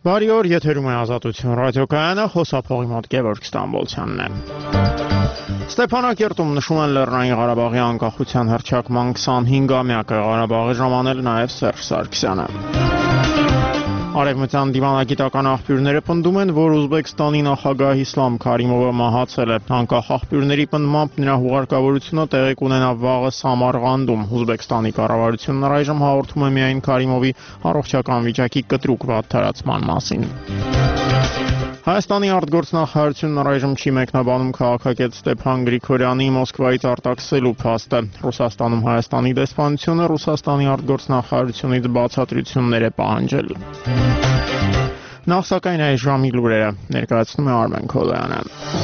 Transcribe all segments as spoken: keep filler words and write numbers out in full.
Բարի օր, եթերում է Ազատություն ռադիոկայանը, խոսափողի մոտ Գևորգ Ստամբոլցյանն է։ Ստեփանակերտում նշում են Լեռնային Ղարաբաղի անկախության հռչակման քսանհինգամյակը, Ղարաբաղի ժամանել նաև Սերժ Սարգսյանը։ Արևմտյան դիվանագիտական աղբյուրները պնդում են, որ Ուզբեկստանի նախագահ Իսլամ Քարիմովը մահացել է։ Անկախ աղբյուրների պնդմամբ նրա հուղարկավորությունը տեղի կունենա վաղը Սամարղանդում։ Ուզբեկստանի կառավարությունն առայժմ հաղորդում է միայն Քարիմովի առողջական վիճակի կտրուկ վատթարացման մասին։ Հայաստանի արտգործնախարարությունն առայժմ չի մեկնաբանում քաղաքագետ Ստեփան Գրիգորյանի Մոսկվայից արտաքսելու փաստը։ Ռուսաստանում Հայաստանի դեսպանությունը Ռուսաստանի արտգործնախարարությունից բացատրություններ է պահանջել։ Նախ սակայն այս ժամի լուրերը ներկայացնում է Արմեն Քոլոյանը։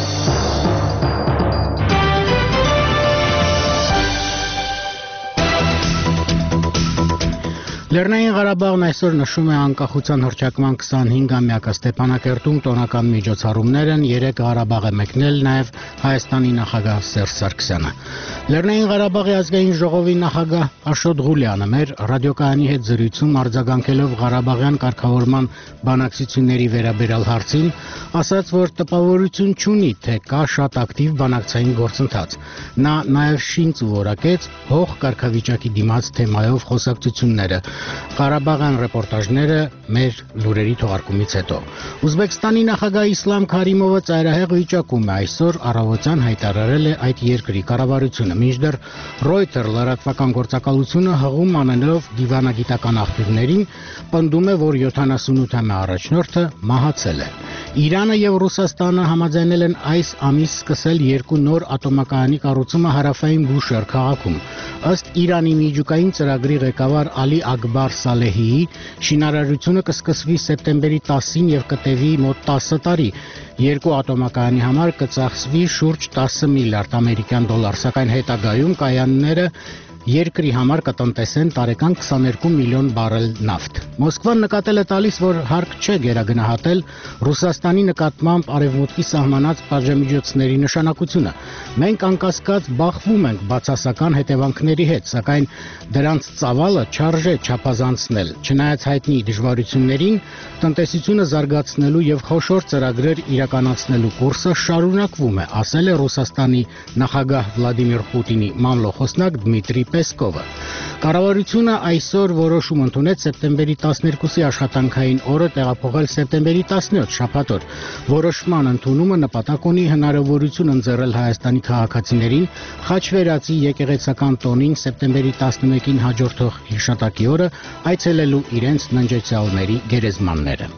Լեռնային Ղարաբաղն այսօր նշում է անկախության հռչակման քսանհինգամյակը։ Ստեփանակերտում տոնական միջոցառումներ են, երեկ Ղարաբաղ է մեկնել նաև Հայաստանի նախագահ Սերժ Սարգսյանը։ Լեռնային Ղարաբաղի ազգային ժողովի նախագահ Աշոտ Ղուլյանը մեր ռադիոկայանի հետ զրույցում արձագանքելով Ղարաբաղյան կարգավորման բանակցությունների վերաբերյալ հարցին, ասաց, որ տպավորություն չունի, թե կա շատ ակտիվ բանակցային գործընթաց։ Նա նաև շինծ որակեց հող կարգավիճակի դիմաց թեմայով խոսակցությունները։ Ղարաբաղյան ռեպորտաժները մեր լուրերի թողարկումից հետո։ Ուզբեկստանի նախագահ Իսլամ Քարիմովը ծայրահեղ վիճակում է, այսօր առավոտյան հայտարարել է այդ երկրի կառավարությունը, մինչդեռ Reuters լրատվական գործակալությունը հղում անելով դիվանագիտական աղբյուրներին պնդում է, որ յոթանասունութամյա առաջնորդը մահացել է։ Իրանը եւ Ռուսաստանը համաձայնել են այս ամիս սկսել երկու նոր ատոմակայանի կառուցումը հարավային Բուշեր քաղաքում։ Ըստ Իրանի միջուկային ծրագրի ղեկավար Ալի Ակբար Սալեհիի, շինարարությունը կսկսվի սեպտեմբերի տասին եւ կտևի մոտ տասը տարի։ Երկու ատոմակայանի համար կծախսվի շուրջ տասը միլիարդ ամերիկյան դոլար, սակայն հետագայում կայանները երկրի համար կտնտեսեն տարեկան քսաներկու միլիոն բարել նավթ։ Մոսկվան նկատել է տալիս, որ հարկ չէ գերագնահատել Ռուսաստանի նկատմամբ արևմուտքի սահմանած պատժամիջոցների նշանակությունը։ Մենք անկասկած բախվում ենք բացասական հետևանքների հետ, սակայն դրանց ծավալը չարժե չափազանցնել։ Չնայած հայտնի դժվարություններին, տնտեսությունը զարգացնելու եւ խոշոր ծրագրեր իրականացնելու կուրսը շարունակվում է, ասել է Ռուսաստանի նախագահ Վլադիմիր Պուտինի մամլոխոսնակ Դմիտրի Պեսկովը։ Կառավարությունը այսօր որոշում ընդունեց սեպտեմբերի տասներկուսի աշխատանքային օրը տեղափոխել սեպտեմբերի տասնյոթ շաբաթ օր։ Որոշման ընդունումը նպատակ ունի հնարավորություն ընձեռել Հայաստանի քաղաքացիներին Խաչվերածի եկեղեցական տոնին սեպտեմբերի տասնմեկին հաջորդող հիշատակի օրը այցելելու իրենց ննջեցյալների գերեզմանները։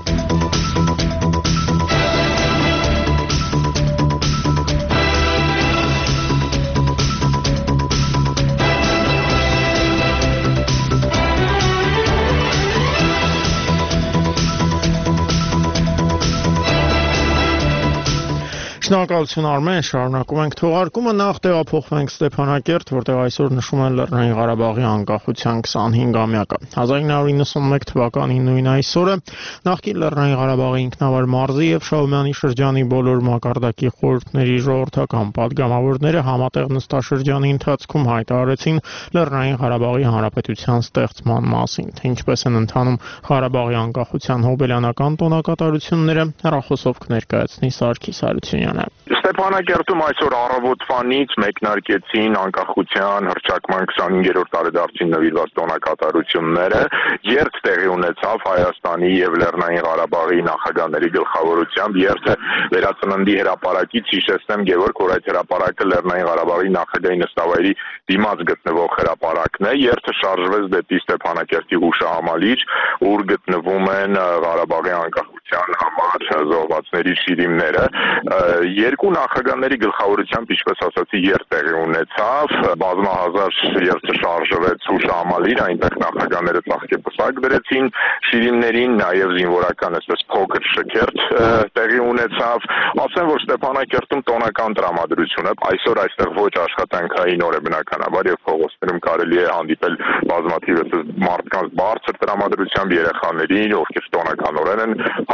Շնորհակալություն Արմեն, շարունակում ենք թողարկումը, նախ տեղափոխվենք Ստեփանակերտ, որտեղ այսօր նշում են Լեռնային Ղարաբաղի անկախության քսանհինգամյակը։ հազար ինը հարյուր նվաթ թվականի նույն այսօրը նախկին Լեռնային Ղարաբաղի ինքնավար մարզի եւ Շահումյանի շրջանի բոլոր մակարդակի խորհուրդների ժողովրդական падգամավորները համատեղ նստաշրջանի ընթացքում հայտարարեցին Լեռնային Ղարաբաղի Հանրապետության ստեղծման մասին։ Թե ինչպես են ընթանում Ղարաբաղի անկախության հոբելյանական տոնակատարությունները, հեռախոսով կներկայացնի Սարգիս Հարությունյանը։ Ստեփանակերտում այսօր առավոտվանից մեկնարկեցին անկախության հռչակման քսանհինգերորդ տարեդարձին նվիրված տոնակատարությունները, երթ տեղի ունեցավ Հայաստանի եւ Լեռնային Ղարաբաղի նախագահների գլխավորությամբ, երթը վերածննդի հրապարակից, հիշեցնեմ Գևորգ, որ այդ հրապարակը Լեռնային Ղարաբաղի նախագահի նստավայրի դիմաց գտնվող հրապարակն է, երթը շարժվեց դեպի Ստեփանակերտի հուշահամալիր, ուր գտնվում են Ղարաբաղի անկախության համար զոհվածների շիրիմները։ Երկու նախագահների գլխավորությամբ, ինչպես ասացի, երթ տեղի ունեցավ, բազմահազար երթը շարժվեց հուշահամալիր, այնտեղ նախագահները ծաղկեպսակ դրեցին շիրիմներին, նաև զինվորական այսպես փոքր շքերթ տեղի ունեցավ։ Ասեմ, որ Ստեփանակերտում տոնական տրամադրություն է, այսօր այստեղ ոչ աշխատանքային օր է բնականաբար եւ փողոցներում կարելի է հանդիպել բազմաթիվ մարդկանց բարձր տրամադրությամբ երեխաներին, ովքեր տոնականորեն են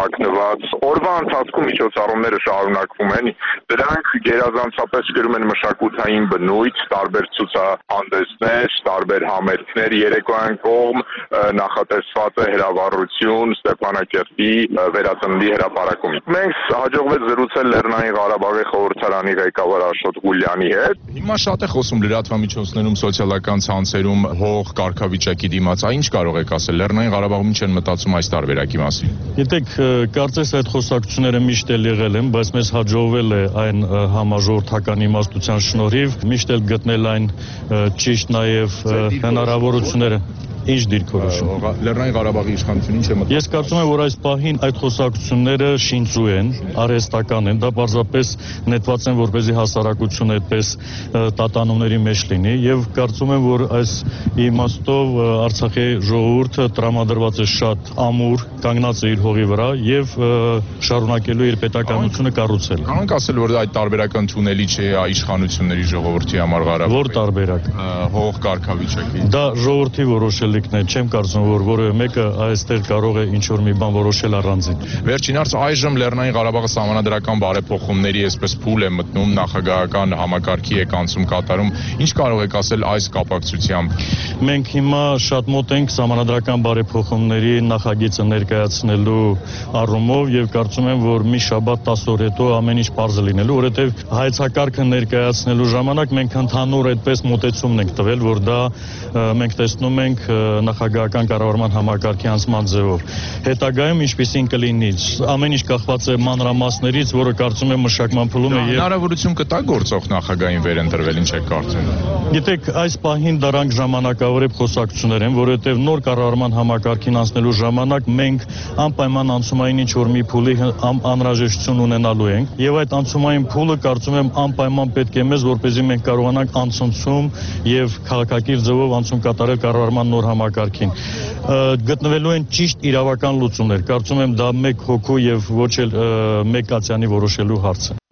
թաքնված։ Օրվա ընթացքում միջոցառումները շարունակվում են, դրանք գերազանցապես կրում են մշակութային բնույթ, տարբեր ցուցահանդեսներ, տարբեր համերգներ, երեկոյան կողմ նախատեսված է հրավառություն Ստեփանակերտի վերածննդի հրապարակում։ Մենք հաջողվեց զրուցել Լեռնային Ղարաբաղի խորհրդարանի ղեկավար Աշոտ Ղուլյանի հետ։ Հիմա շատ է խոսում լրատվամիջոցներում, սոցիալական ցանցերում հող կարգավիճակի դիմաց, ինչ կարող եք ասել, Լեռնային Ղարաբաղում ինչ են մտածում այս տարբերակի մասին։ Գիտեք, կարծես այդ խոսակցությունները միշտ էլ եղել են, բայց մեզ հաջողվել է այն համաժողովրդական իմաստության շնորհիվ միշտ էլ գտնել այն ճիշտ նաև հնարավորությունները։ Ինչ դիրքորոշում։ Լեռնային Ղարաբաղի իշխանությունը ինչ է մտածում։ Ես կարծում եմ, որ այս պահին այդ խոսակցությունները շինծու են, արհեստական են, դա պարզապես նետված են, որպեսզի հասարակությունը այդպես տատանումների մեջ լինի, եւ կարծում եմ, որ այս իմաստով Արցախի ժողովուրդը տրամադրված է շատ ամուր, կանգնած է իր հողի վրա եւ շարունակելու իր պետականությունը կառուցել։ Կարո՞ղ ասել, որ այդ տարբերակը ընդունելի չէ իշխանությունների ժողովրդի համար Ղարաբաղում։ Որ տարբերակ։ Հող կարգավիճակի։ Դա ժողովրդի որոշել Չեմ կարծում, որ որևէ մեկը այստեղ կարող է ինչ-որ մի բան որոշել առանձին։ Վերջին հարց, այժմ Լեռնային Ղարաբաղը սահմանադրական բարեփոխումների այսպես փուլ է մտնում, նախագահական համակարգի է կանցում կատարում։ Ինչ կարող եք ասել այս կապակցությամբ։ Մենք հիմա շատ մոտ ենք սահմանադրական բարեփոխումների նախագիծը ներկայացնելու առումով եւ կարծում եմ, որ մի շաբաթ տասը օր հետո ամեն ինչ պարզ է լինելու, որովհետեւ հայեցակարգը ներկայացնելու ժամանակ մենք ընդհանուր այդպես մոտեցումն ենք տվել, որ դա մենք տեսնում ենք նախագահական կառավարման համակարգի անցման ձևով։ Հետագայում ինչպեսին կլինի, ամեն ինչ կախված է մանրամասներից, որը կարծում եմ մշակման փուլում է եւ հնարավորություն կտա գործող նախագահային վերընտրվել, ինչ եք կարծում։ Գիտեք, այս պահին դրանք ժամանակավորებ խոսակցություններ են, որովհետեւ նոր կառավարման համակարգին անցնելու ժամանակ մենք անպայման անցումային ինչ-որ մի փուլի անհրաժեշտություն ունենալու ենք եւ այդ անցումային փուլը կարծում եմ անպայման պետք է մեզ, որպեսզի մենք կարողանանք անցնցում եւ քաղաքակիրթ ձևով անցում կատարել կառավարման նոր համակարգին։ Գտնվելու են ճիշտ իրավական լուծումներ։ Կարծում եմ դա մեկ հոգու եւ ոչ էլ մեկ կացյանի որոշելու հարց է։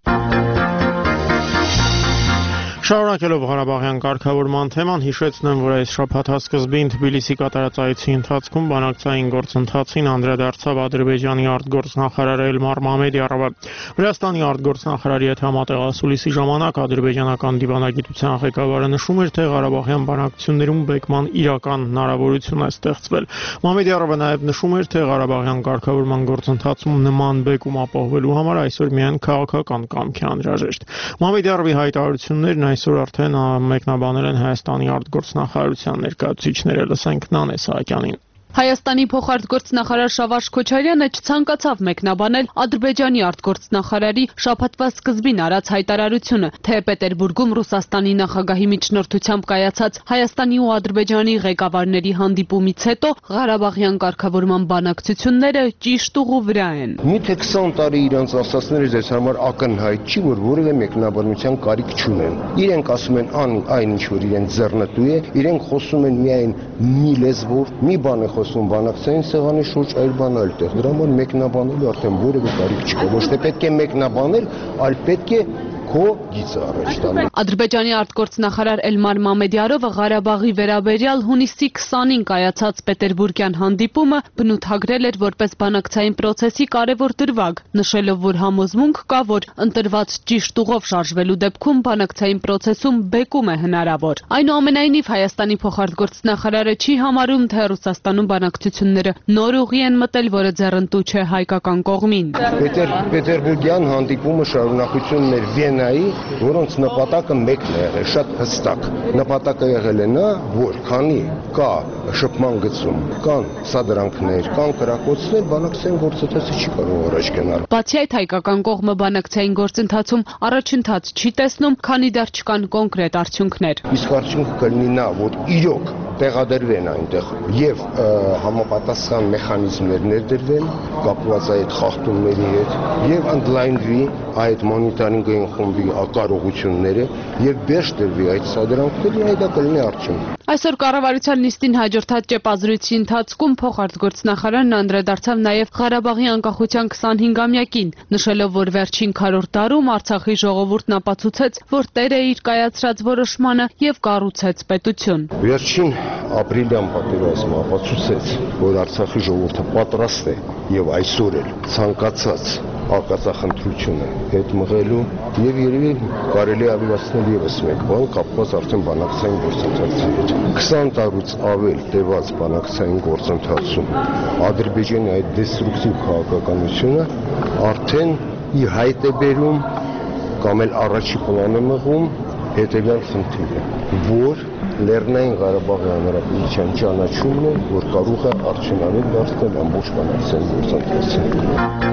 Շարունակելով Ղարաբաղյան կարգավորման թեման, հիշեցնեմ, որ այս շաբաթա սկզբին Թբիլիսի կատարած այցի ընթացքում բանակցային գործընթացին անդրադարձավ Ադրբեջանի արտգործնախարար Էլմար Մամեդյարովը։ Վրաստանի արտգործնախարարի հետ համատեղ ասուլիսի ժամանակ ադրբեջանական դիվանագիտության ղեկավարը նշում էր, թե Ղարաբաղյան բանակցություններում բեկման իրական հնարավորություն է ստեղծվել։ Մամեդյարովը նաև նշում էր, թե Ղարաբաղյան կարգավորման գործընթացում նման բեկում ապահովելու համար այսօր միայն քաղաքական կամք է անհրաժեշտ։ Մամեդյարովի հայտարարություններն այսօր արդեն մեկնաբանել են Հայաստանի արտգործնախարարության ներկայացուցիչները, լսենք Նանե Սահակյանին։ Հայաստանի փոխարտգործնախարար Շավարժ Քոչարյանը չցանկացավ մեկնաբանել Ադրբեջանի արտգործնախարարի շաբաթվա սկզբին արած հայտարարությունը, թե Պետերբուրգում Ռուսաստանի նախագահի միջնորդությամբ կայացած Հայաստանի ու Ադրբեջանի ղեկավարների հանդիպումից հետո Ղարաբաղյան կարգավորման բանակցությունները ճիշտ ուղու վրա են։ Միթե քսան տարի իրանց ասածները ձեզ համար ակնհայտ չի, որ որևէ մեկնաբանության կարիք չունեն։ Իրենք ասում են այն ինչ որ իրենց ձեռնտու է, իրենք խոսում են միայն մի լեզվով, մի բան է խոսում բանակցային սեղանի շուրջ, այլ բան այլտեղ։ Դրա համար մեկնաբանելու արդեն որևէ կարիք չկա։ Ոչ թե պետք է մեկնաբանել, այլ պետք է քո գիծը առաջ տանել։ Ադրբեջանի արտգործնախարար Էլմար Մամեդյարովը Ղարաբաղի վերաբերյալ հունիսի քսանին կայացած Պետերբուրգյան հանդիպումը բնութագրել էր որպես բանակցային պրոցեսի կարևոր դրվագ, նշելով, որ համոզմունք կա, որ ընտրված ճիշտ ուղով շարժվելու դեպքում բանակցային պրոցեսում բեկում է հնարավոր։ Այնուամենայնիվ Հայաստանի փոխարտգործնախարարը չի համարում, թե Ռուսաստանում բանակցությունները նոր ուղի են մտել, որը ձեռնտու չէ հայկական կողմին։ Պետերբուրգյան հանդիպումը շարունակությունն էր Վիեննայի, որոնց նպատակը մեկն է եղել, շատ հստակ։ Նպատակը եղել է նա, որ քանի կա շփման գծում, կան սադրանքներ, կան կրակոցներ, բանակցային գործընթացը չի կարող առաջ գնալ։ Բացի այդ, հայկական կողմը բանակցային գործընթացում առաջընթաց չի տեսնում, քանի դեռ չկան կոնկրետ արդյունքներ։ Իսկ արդյունքը կլինի նա, որ իրոք տեղադրվեն այնտեղ եւ համապատասխան մեխանիզմներ ներդրվեն կապված այդ խախտումների հետ եւ ընդլայնվի այդ մոնիտորինգային խմբի կարողությունները եւ բերջ տրվի այդ սադրանքների, այդ կլինի արդյունք։ Այսօր կառավարության նիստին հաջորդած ճեպազրույցի ընթացքում փոխարտգործնախարարն անդրադարձավ նաև Ղարաբաղի անկախության քսանհինգամյակին, նշելով, որ վերջին քառորդ տարում Արցախի ժողովուրդն ապացուցեց, որ տեր է իր կայացրած որոշմանը եւ կառուցեց պետություն։ Վերջին ապրիլյան պատերազմը ապացուցեց, որ Արցախի ժողովուրդը պատրաստ է եւ այսօր էլ ցանկացած արկածախնդրությունը հետ մղելու եւ երևի կարելի ավելացնել եւս մեկ բան կապված արդեն բանակցային գործընթացի հետ։ քսան տարուց ավել տևած բանակցային գործընթացում Ադրբեջանի այդ դեստրուկտիվ քաղաքականությունը արդեն ի հայտ է բերում կամ էլ առաջի պլան է մղում հետևյալ խնդիրը, որ Լեռնային Ղարաբաղի Հանրապետության ճանաչումն է, որ կարող է արդյունավետ դարձնել ամբողջ բանակցային գործընթացը։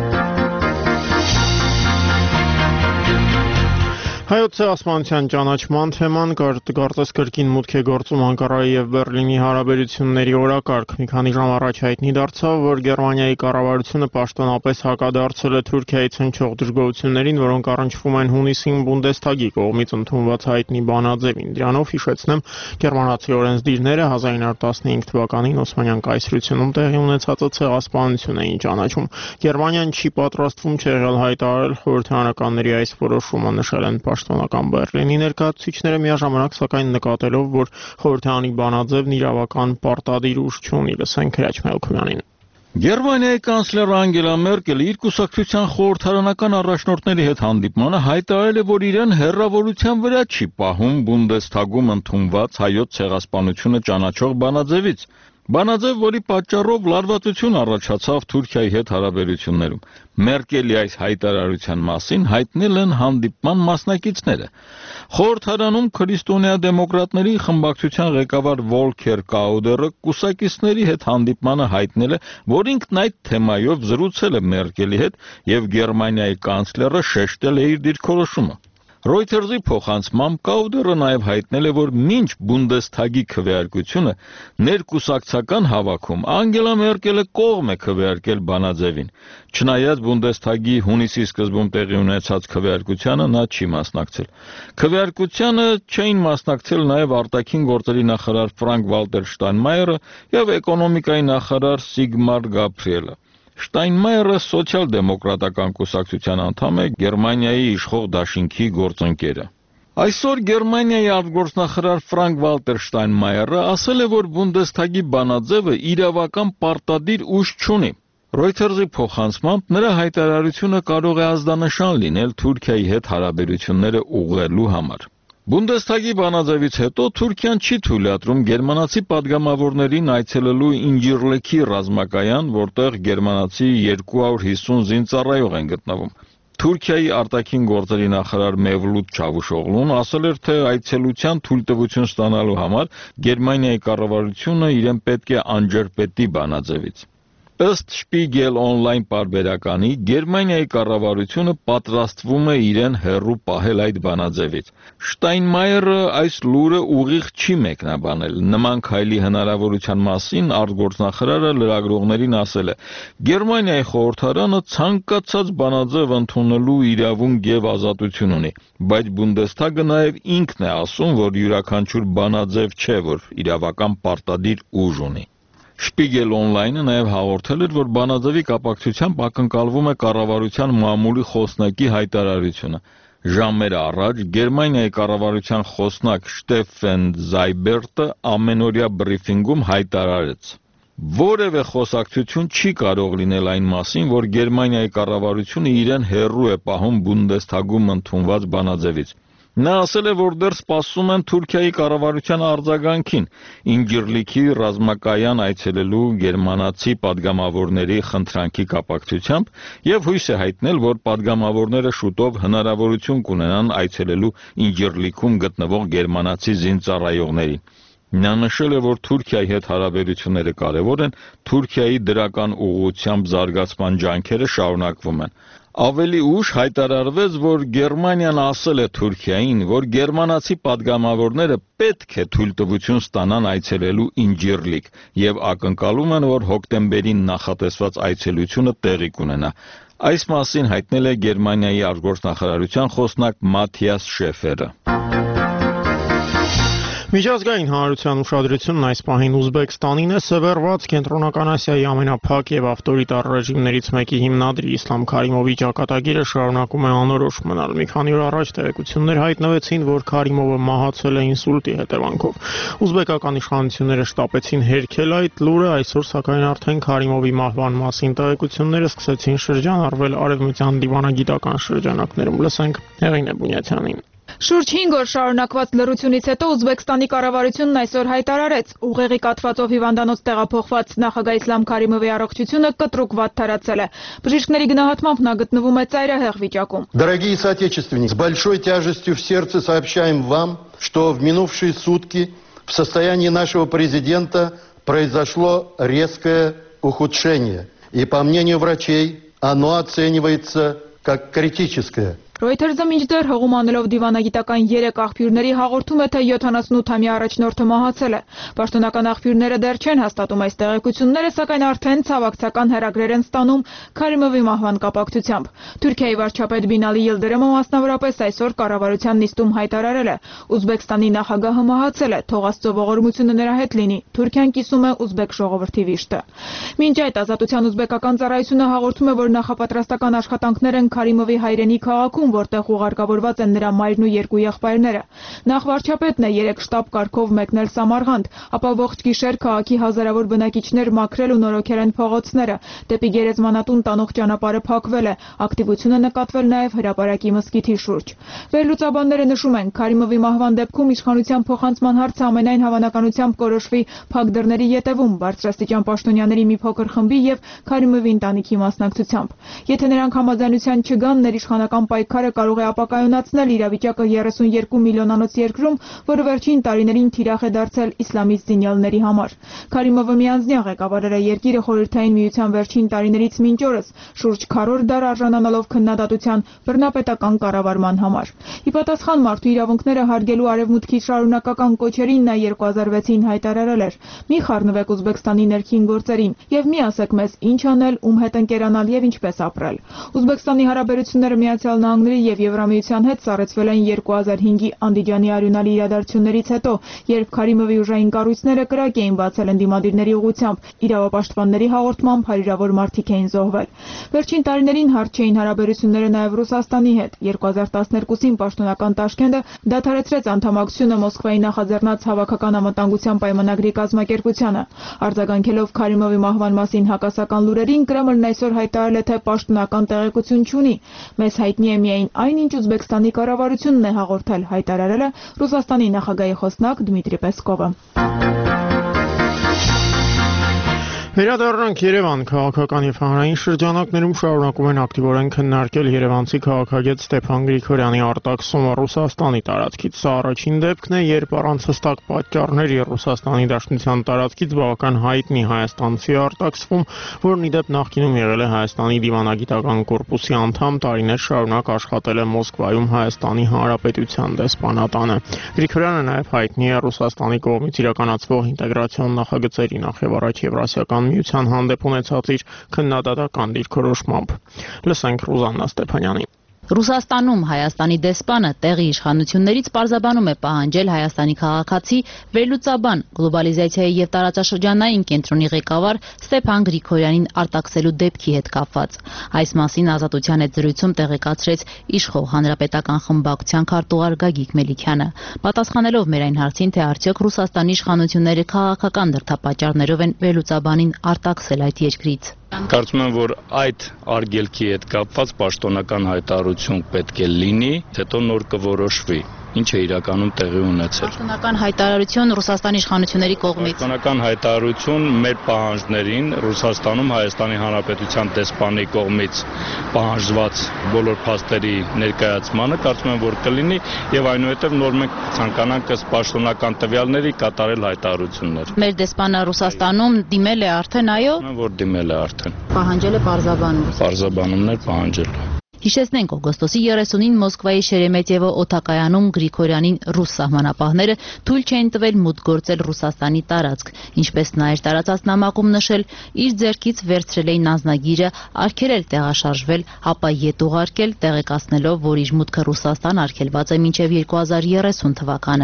Հայոց ցեղասպանության ճանաչման թեման կարծես կրկին մուտք է գործում Անկարայի եւ Բեռլինի հարաբերությունների օրակարգ։ Մի քանի ժամ առաջ հայտնի դարձավ, որ Գերմանիայի կառավարությունը պաշտոնապես հակադարձել է Թուրքիայից հնչող դժգոհություններին, որոնք առնչվում են հունիսին Բունդեսթագի կողմից ընդունված հայտնի բանաձևին։ Դրանով հիշեցնեմ, գերմանացի օրենսդիրները հազար ինը հարյուր տասնհինգ թվականին Օսմանյան կայսրությունում տեղի ունեցածը ցեղասպանություն էին ճանաչում։ Գերմանիան չի պատրաստվում չեղյալ հայտարարել խորհրդարանականների այս որոշումը, նշել են Պաշտոնական Բեռլինի ներկայացուցիչները, միաժամանակ սակայն նկատելով, որ խորհրդարանի բանաձևն իրավական պարտադիր ուժ չունի, լսենք Հրաչ Մելքոյանին։ Գերմանիայի կանցլեր Անգելա Մերկելը իր կուսակցության խորհրդարանական առաջնորդների հետ հանդիպմանը հայտարարել է, որ իրեն հեռավորության վրա չի պահում Բունդեսթագում ընդունված հայոց ցեղասպանությունը ճանաչող բանաձևից։ Բանաձև, որի պատճառով լարվածություն առաջացավ Թուրքիայի հետ հարաբերություններում։ Մերկելի այս հայտարարության մասին հայտնել են հանդիպման մասնակիցները։ Խորհրդարանում քրիստոնյա դեմոկրատների խմբակցության ղեկավար Վոլքեր Կաուդերը կուսակիցների հետ հանդիպմանը հայտնել է, որ ինքն այդ թեմայով զրուցել է Մերկելի հետ եւ Գերմանիայի կանցլերը շեշտել է իր դիրքորոշումը։ Reuters-ի փոխանցմամբ Կաուդերը նաև հայտնել է, որ մինչ Բունդեսթագի քվեարկությունը ներկուսակցական հավաքում Անգելա Մերկելը կողմ է քվեարկել բանաձևին։ Չնայած Բունդեսթագի հունիսի սկզբում տեղի ունեցած քվեարկությանը նա չի մասնակցել։ Քվեարկությանը չէին մասնակցել նաև արտաքին գործերի նախարար Ֆրանկ Վալտեր Շտայնմայերը եւ էկոնոմիկայի նախարար Սիգմար Գաբրիելը։ Շտայնմայերը սոցիալ-դեմոկրատական կուսակցության անդամ է, Գերմանիայի իշխող դաշինքի գործընկերը։ Այսօր Գերմանիայի արտգործնախարար Ֆրանկ Վալտեր Շտայնմայերը ասել է, որ Բունդեսթագի բանաձևը իրավական պարտադիր ուժ չունի։ Reuters-ի փոխանցմամբ նրա հայտարարությունը կարող է ազդանշան լինել Թուրքիայի հետ հարաբերությունները ուղղելու համար։ Բունդեսթագի բանաձևից հետո Թուրքիան չի թույլատրում գերմանացի падգամավորներին այցելելու Ինջիրլիքի ռազմակայան, որտեղ գերմանացի երկու հարյուր հիսուն զինծառայող են գտնվում։ Թուրքիայի արտաքին գործերի նախարար Մևլութ Չավուշօղլուն ասել էր, թե այցելության թույլտվություն ստանալու համար Գերմանիայի կառավարությունը իրեն պետք է անջրպետի բանաձևից։ Ըստ Spiegel Online պարբերականի, Գերմանիայի կառավարությունը պատրաստվում է իրեն հեռու պահել այդ բանաձևից։ Շտայնմայերը այս լուրը ուղիղ չի մեկնաբանել։ Նման քայլի հնարավորության մասին արտգործնախարարը լրագրողներին ասել է. Գերմանիայի խորհրդարանը ցանկացած բանաձև ընդունելու իրավունք եւ ազատություն ունի, բայց Բունդեսթագը նաեւ ինքն է ասում, որ յուրաքանչյուր բանաձև չէ, որ իրավական պարտադիր ուժ ունի։ Spiegel Online-ը նաև հաղորդել էր, որ բանաձևի կապակցությամբ ակնկալվում է կառավարության մամուլի խոսնակի հայտարարությունը։ Ժամեր առաջ Գերմանիայի կառավարության խոսնակ Շտեֆեն Զայբերտը ամենօրյա բրիֆինգում հայտարարեց. Որևէ խոսակցություն չի կարող լինել այն մասին, որ Գերմանիայի կառավարությունը իրեն հեռու է պահում Բունդեսթագում ընդունված բանաձևից։ Նա ասել է, որ դեռ սպասում են Թուրքիայի կառավարության արձագանքին Ինջիրլիքի ռազմակայան այցելելու գերմանացի падգամավորների խնդրանքի կապակցությամբ եւ հույս է հայտնել, որ падգամավորները շուտով հնարավորություն կունենան այցելելու Ինջիրլիքում գտնվող գերմանացի զինծառայողներին։ Նա նշել է, որ Թուրքիայի հետ հարաբերությունները կարևոր են, Թուրքիայի դրական ուղղությամբ զարգացման ջանքերը շարունակվում են։ Ավելի ուշ հայտարարվեց, որ Գերմանիան ասել է Թուրքիային, որ գերմանացի падգամավորները պետք է թույլտվություն ստանան այցելելու Ինջիրլիք եւ ակնկալում են, որ հոկտեմբերին նախատեսված այցելությունը տեղի կունենա։ Այս մասին հայտնել է Գերմանիայի արտգործնախարարության խոսնակ Մաթիաս Շեֆերը։ Միջազգային հանրության ուշադրությունն այս պահին Ուզբեկստանին է սևեռված Կենտրոնական Ասիայի ամենափակ եւ ավտորիտար ռեժիմներից մեկի հիմնադրի Իսլամ Քարիմովի ճակատագիրը շարունակում է անորոշ մնալ։ Մի քանի օր առաջ տեղեկություններ հայտնվեցին, որ Քարիմովը մահացել է ինսուլտի հետևանքով։ Ուզբեկական իշխանությունները շտապեցին հերքել այդ լուրը, այսօր սակայն արդեն Քարիմովի մահվան մասին տեղեկությունները սկսեցին շրջանառվել արևմտյան դիվանագիտական շրջանակներում։ Լսենք Հեղինե Բունյաթյանին։ Շուրջ հինգ օր շարունակված լռությունից հետո Ուզբեկստանի կառավարությունն այսօր հայտարարեց, ուղեղի կաթվածով հիվանդանոց տեղափոխված նախագահ Իսլամ Քարիմովի առողջությունը կտրուկ վատթարացել է։ Բժիշկների գնահատմամբ նա գտնվում է ծայրահեղ վիճակում։ Дорогие соотечественники, с большой тяжестью в сердце сообщаем вам, что в минувшие сутки в состоянии нашего президента произошло резкое ухудшение. И по мнению врачей, оно оценивается как критическое. Reuters-ը մինչդեռ հողում անելով դիվանագիտական երեք աղբյուրների հաղորդում է, թե յոթանասունութամյա առաջնորդը մահացել է։ Պաշտոնական աղբյուրները դեռ չեն հաստատում այս տեղեկությունները, սակայն արդեն ցավակցական հեռագրեր են ստանում Քարիմովի մահվան կապակցությամբ։ Թուրքիայի վարչապետ Բինալի Յիլդիրիմը մասնավորապես այսօր կառավարության նիստում հայտարարել է. Ուզբեկստանի նախագահը մահացել է, թող Աստծո ողորմությունը նրա հետ լինի։ Թուրքիան կիսում է ուզբեկ ժողովրդի վիշտը։ Մինչ այդ Ազատության ուզբեկական ծառայությունը հաղորդում է, որ նախապատրաստական աշխատանքներ են Քարիմովի հայրենի քաղաքում, որտեղ ուղարկավորված են նրա մայրն ու երկու եղբայրները։ Նախ վարչապետն է երեք շտաբ կարգով մեկնել Սամարղանդ, ապա ողջ գիշեր քաղաքի հազարավոր բնակիչներ մաքրել ու նորոգել են փողոցները։ Դեպի գերեզմանատուն տանող ճանապարհը փակվել է, ակտիվություն է նկատվել նաև հրապարակի մզկիթի շուրջ։ Վերլուծաբանները նշում են, Քարիմովի մահվան դեպքում իշխանության փոխանցման հարցը ամենայն հավանականությամբ կորոշվի փակ դռների ետևում բարձրաստիճան պաշտոնյաների մի փոքր խմբի եւ Քարիմովի ընտանիքի մասնակցությամբ։ Եթե նրանք համաձայնության չգան, ներիշխանական պայքարը կարող է ապակայունացնել իրավիճակը երեսունյոթ միլիոնանոց երկրում, որը վերջին տարիներին թիրախ է դարձել իսլամիստ զինյալների համար։ Քարիմովը միանձնյա ղեկավարել է երկիրը Խորհրդային Միության վերջին տարիներից մինչ օրս, շուրջ քառորդ դար արժանանալով քննադատության բռնապետական կառավարման համար։ Ի պատասխան մարդու իրավունքները հարգելու արևմուտքի շարունակական կոչերին նա երկու հազար վեցին հայտարարել էր. «Մի խառնվեք Ուզբեկստանի ներքին գործերին եւ մի ասեք մեզ ինչ անել, ում հետ ընկերանալ եւ ինչպես ապրել»։ Ուզբեկստանի հարաբերությունները Միացյալ Նահանգների եւ Եվրամիության հետ սառեցվել են երկու հազար հինգի Անդիջանի արյունալի իրադարձություններից հետո, երբ Քարիմովի ուժային կառույցները կրակ էին բացել ընդդիմադիրների ուղղությամբ, իրավապաշտպանների հաղորդմամբ հարյուրավոր մարդիկ էին զոհվել։ Վերջին տարիներին հարթ չէին հարաբերությունները նաև Ռուսաստանի հետ։ երկու հազար տասներկուսին պաշտոնական Տաշկենտը դադարեցրեց անդամակցությունը Մոսկվայի նախաձեռնած հավաքական անվտանգության պայմանագրի կազմակերպությանը։ Արձագանքելով Քարիմովի մահվան մասին հակասական լուրերին, Կրեմլն այսօր հայտարարել է, թե պաշտոնական տեղեկություն չունի։ Մեզ հայտնի է միայն այն, ինչ Ուզբեկստանի կառավարությունն է հաղորդել, հայտարարել է Ռուսաստանի նախագահի խոսնակ Դմիտրի Պեսկովը։ Վերադառնանք Երևան, քաղաքական եւ հանրային շրջանակներում շարունակում են ակտիվորեն քննարկել երևանցի քաղաքագետ Ստեփան Գրիգորյանի արտաքսումը Ռուսաստանի տարածքից։ Սա առաջին դեպքն է, երբ առանց հստակ պատճառների Ռուսաստանի Դաշնության տարածքից բավական հայտնի հայաստանցի արտաքսվում, որն ի դեպ նախկինում եղել է Հայաստանի դիվանագիտական կորպուսի անդամ, տարիներ շարունակ աշխատել է Մոսկվայում Հայաստանի Հանրապետության դեսպանատանը։ Գրիգորյանը նաեւ հայտնի է Ռուսաստանի կողմից իրականացվող ինտեգրացիոն նախագծերի, նախ եւ առաջ Եվրասիական Միության հանդեպ ունեցած իր քննադատական դիրքորոշմամբ։ Լսենք Ռուզաննա Ստեփանյանին։ Ռուսաստանում Հայաստանի դեսպանը տեղի իշխանություններից պարզաբանում է պահանջել Հայաստանի քաղաքացի վերլուծաբան գլոբալիզացիայի եւ տարածաշրջանային կենտրոնի ղեկավար Ստեփան Գրիգորյանին արտաքսելու դեպքի հետ կապված։ Այս մասին Ազատության հետ զրույցում տեղեկացրեց իշխող հանրապետական խմբակցության քարտուղար Գագիկ Մելիքյանը, պատասխանելով մեր այն հարցին, թե արդյոք Ռուսաստանի իշխանությունները քաղաքական դրդապատճառներով են վերլուծաբանին արտաքսել այդ երկրից։ Կարծում եմ, որ այդ արգելքի հետ կապված պաշտոնական հայտարարություն պետք է լինի, հետո նոր կորոշվի, ինչ է իրականում տեղի ունեցել։ Պաշտոնական հայտարարություն Ռուսաստանի իշխանությունների կողմից։ Պաշտոնական հայտարարություն մեր պահանջներին Ռուսաստանում Հայաստանի Հանրապետության դեսպանի կողմից պահանջված բոլոր փաստերի ներկայացմանը կարծում եմ, որ կլինի եւ այնուհետեւ նոր մենք ցանկանանք ըստ պաշտոնական տվյալների կատարել հայտարարություններ։ Մեր դեսպանը Ռուսաստանում դիմել է արդեն, այո։ Որ դիմել է արդեն։ Պահանջել է պարզաբանում։ Պարզաբանումներ պահանջել։ Հիշեցնենք, օգոստոսի երեսունին Մոսկվայի Շերեմետյևո օդակայանում Գրիգորյանին ռուս սահմանապահները թույլ չէին տվել մուտք գործել Ռուսաստանի տարածք, ինչպես նա իր տարածած նամակում նշել, իր ձեռքից վերցրել էին անձնագիրը, արգելել տեղաշարժվել, ապա ետ ուղարկել, տեղեկացնելով, որ իր մուտքը Ռուսաստան արգելված է մինչև երկու հազար երեսուն թվականը։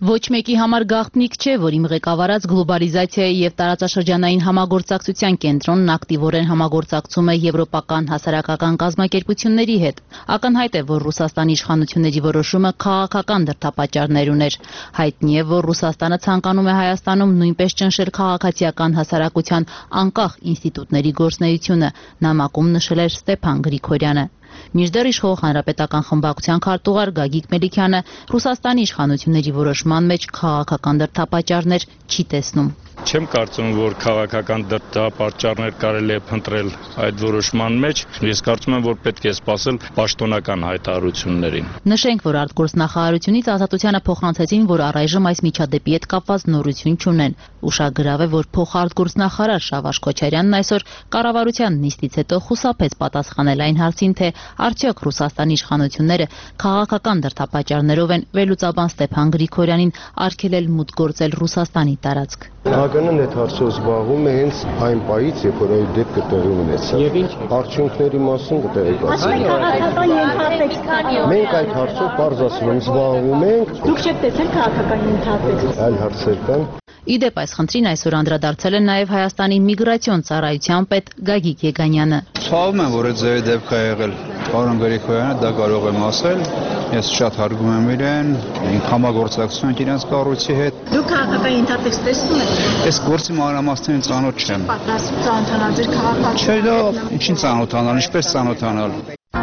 Ոչ մեկի համար գաղտնիք չէ, որ իմ ղեկավարած գլոբալիզացիայի եւ տարածաշրջանային համագործակցության կենտրոնն ակտիվորեն համագործակցում է եվրոպական հասարակական կազմակերպությունների հետ։ Ակնհայտ է, որ Ռուսաստանի իշխանությունների որոշումը քաղաքական դրդապատճառներ ուներ։ Հայտնի է, որ Ռուսաստանը ցանկանում է Հայաստանում նույնպես ճնշել քաղաքացիական հասարակության անկախ ինստիտուտների գործունեությունը, նամակում նշել էր Ստեփան Գրիգորյանը։ Մինչդեռ իշխող հանրապետական խմբակցության քարտուղար Գագիկ Մելիքյանը Ռուսաստանի իշխանությունների որոշման մեջ քաղաքական դրդապատճառներ չի տեսնում։ Չեմ կարծում, որ քաղաքական դրդապատճառներ կարելի է փնտրել այդ որոշման մեջ։ Ես կարծում եմ, որ պետք է սպասել պաշտոնական հայտարարություններին։ Նշենք, որ արտգործնախարարությունից Ազատությանը փոխանցեցին, որ առայժմ այս միջադեպի հետ կապված նորություն չունեն։ Ուշագրավ է, որ փոխարտգործնախարար Շավարժ Քոչարյանն այսօր կառավարության նիստից հետո խուսափեց պատասխանել այն հարցին, թե արդյոք Ռուսաստանի իշխանությունները քաղաքական դրդապատճառներով են վերլուծաբան Ստեփան Գրիգորյանին արգելել մուտք գործել Ռուսաստանի տարածք։ Քաղաքականն այդ հարցով զբաղվում է հենց այն պահից, երբ որ այդ դեպքը տեղի ունեցավ։ Եվ ինչ արդյունքների մասին կտեղեկացնենք։ Մենք այդ հարցով պարզ ասում ենք զբաղվում ենք։ Դուք չեք տեսել քաղաքական ենթարկվեց։ Այլ հարցեր կան։ Իդեպ այս խնդրին այսօր անդրադարձել է նաև Հայաստանի միգրացիոն ծառայության պետ Գագիկ Եգանյանը։ Ցավում եմ, որ այդ ձևի դեպք է եղել։ Պարոն Գրիգորյանը դա կարող եմ ասել։ Ես շատ հարգում եմ իրեն, մենք համագործակցում ենք իրենց կառույցի հետ։ Դուք քաղաքական ենթարկվեց տեսնում եք։ Այս գործի մանրամասներին ծանոթ չեմ։ Պատրաստ ծանոթանալ ձեր քաղաքական։ Չէ, դա ինչին ծանոթանալ, ինչպես ծանոթանալ։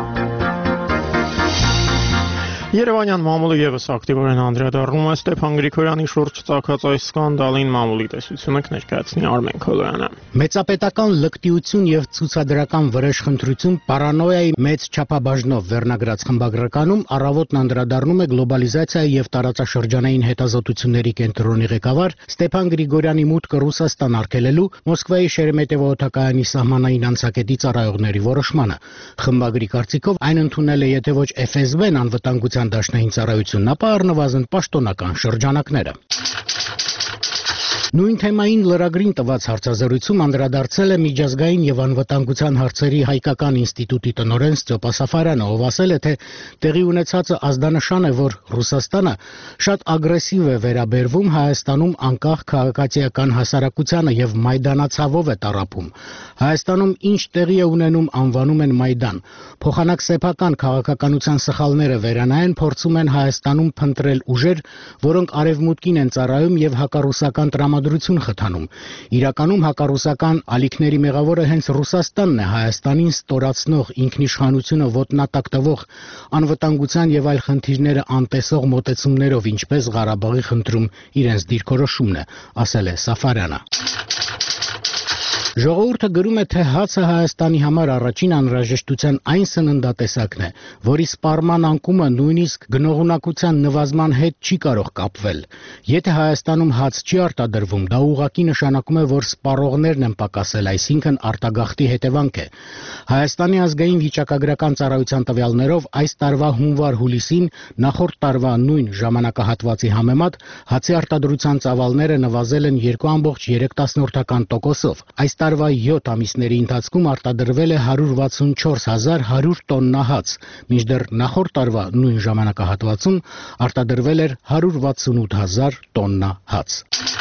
Երևանյան մամուլը եւս ակտիվորեն անդրադառնում է Ստեփան Գրիգորյանի շուրջ ծագած այս սկանդալին մամուլի տեսությունը կներկայացնի Արմեն Քոլոյանը։ Մեծապետական լկտիություն եւ ցուցադրական վրեժխնդրություն պարանոյայի մեծ չափաբաժնով վերնագրած խմբագրականում առավոտն անդրադառնում է գլոբալիզացիայի եւ տարածաշրջանային հետազոտությունների կենտրոնի ղեկավար Ստեփան Գրիգորյանի մուտքը Ռուսաստան արգելելու Մոսկվայի Շերեմետևո օդակայանի սահմանային անցակետի ծառայողների որոշմանը։ Խմբագրի կարծիքով այն ընդունել է եթե ոչ Էֆ Էս Բեն անվտանգության դաշնային ծառայությունն, ապա առնվազն պաշտոնական շրջանակները։ Նույն թեմային լրագրին տված հարցազրույցում անդրադարձել է միջազգային եւ անվտանգության հարցերի հայկական ինստիտուտի տնօրեն Ստյոպա Սաֆարյանը, ով ասել է, թե տեղի ունեցածը ազդանշան է, որ Ռուսաստանը շատ ագրեսիվ է վերաբերվում Հայաստանում անկախ քաղաքացիական հասարակությանը եւ մայդանացավով է տառապում։ Հայաստանում ինչ տեղի է ունենում անվանում են Մայդան։ Փոխանակ սեփական քաղաքականության սխալները վերանայեն, փորձում են Հայաստանում փնտրել ուժեր, որոնք արևմուտքին են ծառայում եւ հակառուսական տրամադրություն խթանում։ Իրականում հակառուսական ալիքների մեղավորը հենց Ռուսաստանն է, Հայաստանին ստորացնող, ինքնիշխանությունը ոտնատակ տվող, անվտանգության եւ այլ խնդիրները անտեսող մոտեցումներով, ինչպես Ղարաբաղի խնդրում իրենց դիրքորոշումն է, ասել է Սաֆարյանը։ Ժողովուրդը գրում է, թե հացը Հայաստանի համար առաջին անհրաժեշտության այն սննդատեսակն է, որի սպառման անկումը նույնիսկ գնողունակության նվազման հետ չի կարող կապվել։ Եթե Հայաստանում հաց չի արտադրվում, դա ուղղակի նշանակում է, որ սպառողներն են պակասել, այսինքն արտագաղթի հետևանք է։ Հայաստանի ազգային վիճակագրական ծառայության տվյալներով այս տարվա հունվար-հուլիսին նախորդ տարվա նույն ժամանակահատվածի համեմատ հացի արտադրության ծավալները նվազել են երկու կoma երեք տոկոսով։ Այս տարվա յոթ ամիսների ընթացքում արտադրվել է հարյուր վաթսունչորս հազար հարյուր տոննա հաց, մինչդեռ նախորդ տարվա նույն ժամանակահատվածում արտադրվել էր հարյուր վաթսունութ հազար տոննա հաց։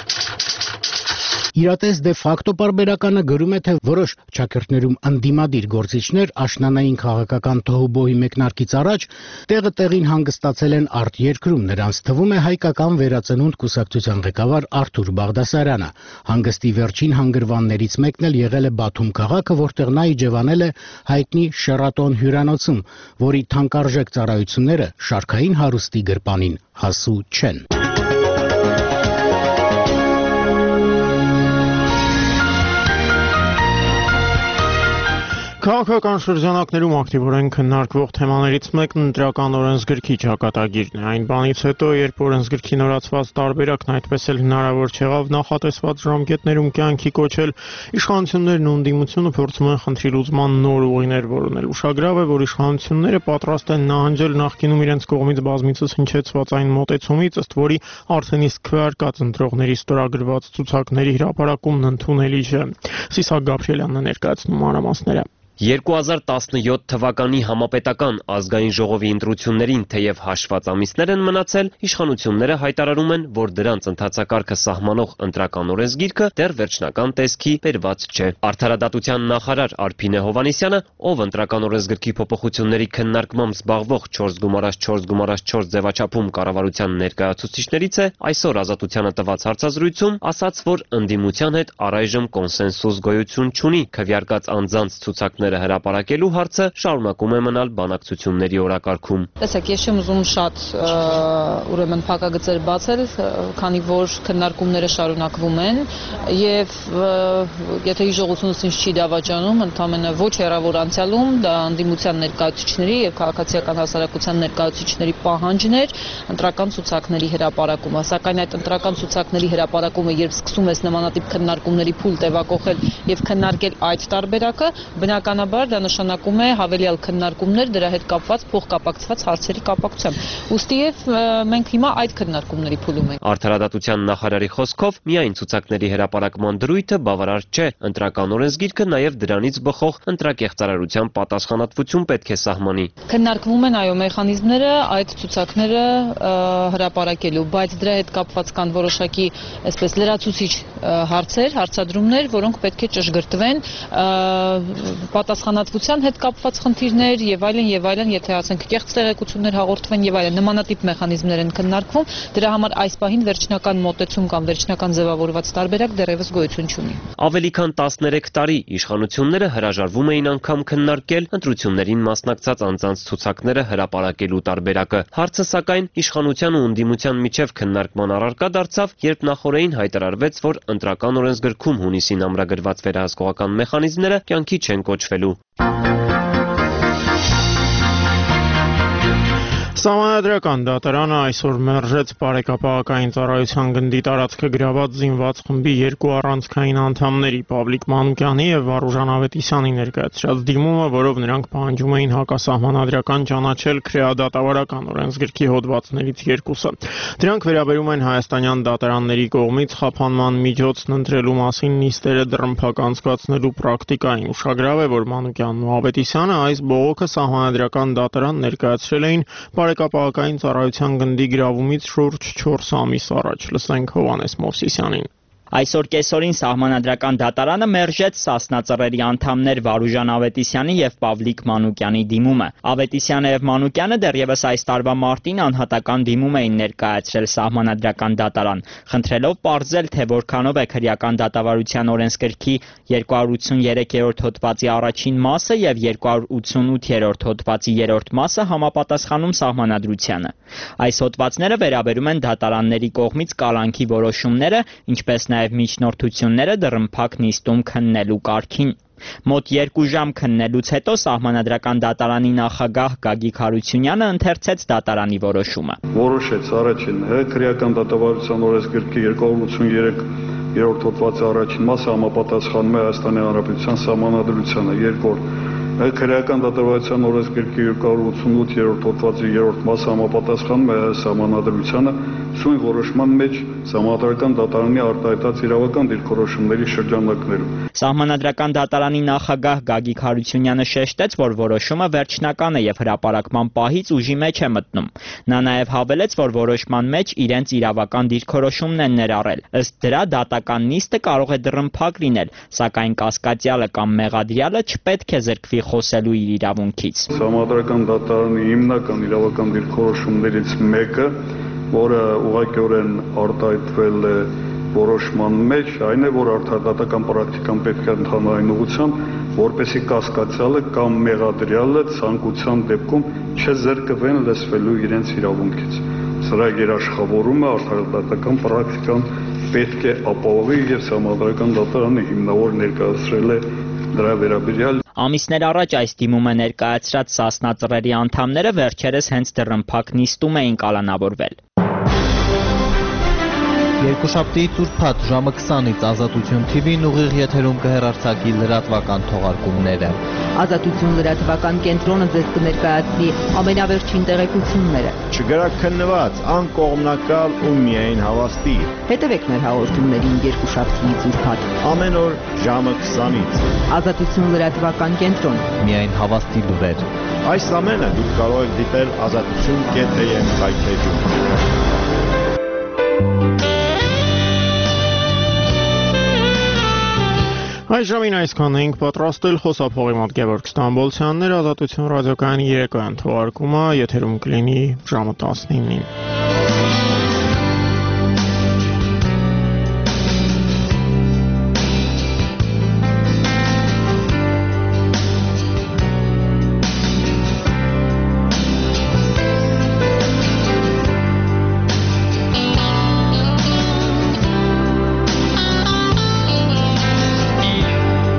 Իրատես դե ֆակտո պարբերականը գրում է, թե որոշ ճակերտներում անդիմադիր գործիչներ աշնանային քաղաքական թոհուբոհի մեկնարկից առաջ տեղը տեղին հանգստացել են արտերկրում, նրանց թվում է հայկական վերածնունդ կուսակցության ղեկավար Արթուր Բաղդասարյանը։ Հանգստի վերջին հանգրվաններից մեկն էլ եղել է Բաթում քաղաքը, որտեղ նա իջևանել է հայտնի Շերատոն հյուրանոցում, որի թանկարժեք ծառայությունները շարքային հարուստի գրպանին հասու չեն։ Քաղաքական շրջանակներում ակտիվորեն քննարկվող թեմաներից մեկն ընտրական օրենսգրքի ճակատագիրն է։ Այն բանից հետո, երբ օրենսգրքի նորացված տարբերակն այդպես էլ հնարավոր չեղավ նախատեսված ժամկետներում կյանքի կոչել, իշխանություններն ու ընդդիմությունը փորձում են խնդրի լուծման նոր ուղիներ որոնել։ Ուշագրավ է, որ իշխանությունները պատրաստ են նահանջել նախկինում իրենց կողմից բազմիցս հնչեցված այն մոտեցումից, ըստ որի արդեն իսկ քվեարկած ընտրողների ստորագրված ցուցակների հրապարակումն ընդունելի չէ։ Սիսակ Գաբրիելյանն է ներկայացնում մանրամասները։ երկու հազար տասնյոթ թվականի համապետական ազգային ժողովի ընտրություններին թեև հաշված ամիսներ են մնացել, իշխանությունները հայտարարում են, որ դրանց ընթացակարգը սահմանող ընտրական օրենսգիրքը դեռ վերջնական տեսքի բերված չէ։ Արդարադատության նախարար Արփինե Հովհաննիսյանը, ով ընտրական օրենսգրքի փոփոխությունների քննարկմամբ զբաղվող չորս գումարած չորս գումարած չորս ձևաչափում կառավարության ներկայացուցիչներից է, այսօր Ազատությանը տված հարցազրույցում ասաց, որ ընդդիմության հետ առայժմ կոնսենսուս գոյություն չունի, քվեարկած անձանց ցուցակներ հրապարակելու հարցը շարունակում է մնալ բանակցությունների օրակարգում։ Տեսեք, ես չեմ ուզում շատ ուրեմն փակագծեր բացել, քանի որ քննարկումները շարունակվում են եւ եթե հիշողությունս ինձ չի դավաճանում, ընդամենը ոչ հեռավոր անցյալում դա ընդդիմության ներկայացուցիչների եւ քաղաքացիական հասարակության ներկայացուցիչների պահանջն էր ընտրական ցուցակների հրապարակումը, սակայն այդ ընտրական ցուցակների հրապարակումը երբ սկսում ես նմանատիպ քննարկումների փուլ տևակոխել եւ քննարկել այդ տարբերակը, բնականաբար դա նշանակում է հավելյալ քննարկումներ դրա հետ կապված փոխկապակցված հարցերի կապակցությամբ։ Ուստի եւ մենք հիմա այդ քննարկումների փուլում ենք։ Արդարադատության նախարարի խոսքով միայն ցուցակների հրապարակման դրույթը բավարար չէ, ընտրական օրենսգիրքը նաեւ դրանից բխող ընտրակեղծարարության պատասխանատվություն պետք է սահմանի։ Քննարկվում են այո մեխանիզմները այդ ցուցակները հրապարակելու, բայց դրա հետ կապված կան որոշակի այսպես լրացուցիչ հարցեր, հարցադրումներ, որոնք պետք է ճշգրտվեն, պատասխանատվության հետ կապված խնդիրներ եւ այլն եւ այլն, եթե ասենք կեղծ տեղեկություններ հաղորդվեն եւ այլն, նմանատիպ մեխանիզմներ են քննարկվում, դրա համար այս պահին վերջնական մոտեցում կամ վերջնական ձևավորված տարբերակ դեռևս գոյություն չունի։ Ավելի քան տասներեք տարի իշխանությունները հրաժարվում էին անգամ քննարկել ընտրություններին մասնակցած անձանց ցուցակները հրապարակելու տարբերակը։ Հարցը սակայն իշխանության ու ընդդիմության միջև քննարկման առարկա դարձավ, երբ նախորդին հայտարարվեց, որ ընտրական օրենսգրքում հունիսին ամրագրված վերահսկողական մեխանիզմները կյանքի չեն կոչվելու։ Սահմանադրական դատարանը այսօր մերժեց բարեկապահական ծառայության գնդի տարածքը գրաված զինված խմբի երկու առանցքային անդամների Պավլիկ Մանուկյանի եւ Վարուժան Ավետիսյանի ներկայացրած դիմումը, որով նրանք պահանջում էին հակասահմանադրական ճանաչել քրեադատավարական օրենսգրքի հոդվածներից երկուսը։ Դրանք վերաբերում են հայաստանյան դատարանների կողմից խափանման միջոցն ընտրելու մասին նիստերը դռնփակ անցկացնելու պրակտիկային։ Ուշագրավ է, որ Մանուկյանն ու Ավետիսյանը այս բողոքը սահմանադրական դատարան ներկայացրել էին Բարեկապահական ծառայության գնդի գրավումից շուրջ չորս ամիս առաջ։ Լսենք Հովհաննես Մովսիսյանին։ Այսօր կեսօրին սահմանադրական դատարանը մերժեց Սասնա ծռերի անդամներ Վարուժան Ավետիսյանի եւ Պավլիկ Մանուկյանի դիմումը։ Ավետիսյանը եւ Մանուկյանը դեռևս այս տարվա մարտին անհատական դիմում էին ներկայացրել սահմանադրական դատարան, խնդրելով պարզել, թե որքանով է քրեական դատավարության օրենսգրքի երկու հարյուր ութսուներեք-րդ հոդվածի առաջին մասը եւ երկու հարյուր ութսունութ-րդ հոդվածի երրորդ մասը համապատասխանում սահմանադրությանը։ Այս հոդվածները վերաբերում են դատարանների կողմից կալանքի որոշումները, ինչպես նաև միջնորդությունները դռնփակ նիստում քննելու կարգին։ Մոտ երկու ժամ քննելուց հետո սահմանադրական դատարանի նախագահ Գագիկ Հարությունյանը ընթերցեց դատարանի որոշումը։ Որոշեց առաջին քրեական դատավարության օրենսգրքի երկու հարյուր ութսուներեք-րդ հոդվածի առաջին մասը համապատասխանում է Հայաստանի Հանրապետության սահմանադրությանը, երկրորդ քրեական դատավարության օրենսգրքի երկու հարյուր ութսունութ-րդ հոդվածի երրորդ մասը համապատասխանում է սահմանադրությանը, սույն որոշման մեջ սահմանադրական դատարանի արտահայտած իրավական դիրքորոշումների շրջանակներում։ Սահմանադրական դատարանի նախագահ Գագիկ Հարությունյանը շեշտեց, որ որոշումը վերջնական է եւ հրապարակման պահից ուժի մեջ է մտնում։ Նա նաեւ հավելեց, որ որոշման մեջ իրենց իրավական դիրքորոշումն են ներառել։ Ըստ դրա դատական նիստը կարող է դռնփակ լինել, սակայն կասկածյալը կամ մեղադրյալը չպետք է զրկվի խոսելու իր իրավունքից։ Սահմանադրական դատարանի հիմնական իրավական դիրքորոշումներից մեկը, որը ուղղակիորեն արտահայտվել է որոշման մեջ, այն է, որ արդարադատական պրակտիկան պետք է ընթանա այն ուղղությամբ, որպեսզի կասկածյալը կամ մեղադրյալը ցանկության դեպքում չզրկվեն լսվելու իրենց իրավունքից։ Սրա երաշխավորումը արդարադատական պրակտիկան պետք է ապահովի եւ սահմանադրական դատարանը հիմնավոր ներկայացրել է դրա վերաբերյալ։ Ամիսներ առաջ այս դիմումը ներկայացրած Սասնա ծռերի անդամները վերջերս հենց դռնփակ նիստում էին կալանավորվել։ Երկուշաբթի ծուրփաթ ժամը քսանից Ազատություն թի վին ուղիղ եթերում կհեռարձակի լրատվական թողարկումները։ Ազատություն լրատվական կենտրոնը ձեզ կներկայացնի ամենավերջին տեղեկությունները։ Չգրաքննված, անկողմնակալ ու միայն հավաստի։ Հետևեք մեր հաղորդումներին երկուշաբթիից ուրբաթ։ Ամեն օր ժամը քսանից։ Ազատություն լրատվական կենտրոն։ Միայն հավաստի լուրեր։ Այս ամենը դուք կարող եք դիտել ազատություն կետ էմ հայթեջում։ Այս ժամին այսքան էինք պատրաստել խոսափողի մոտ Գևորգ Ստամբոլցյաններ, Ազատություն ռադիոկայանի երեկոյան թողարկումը եթերում կլինի ժամը տասնինին։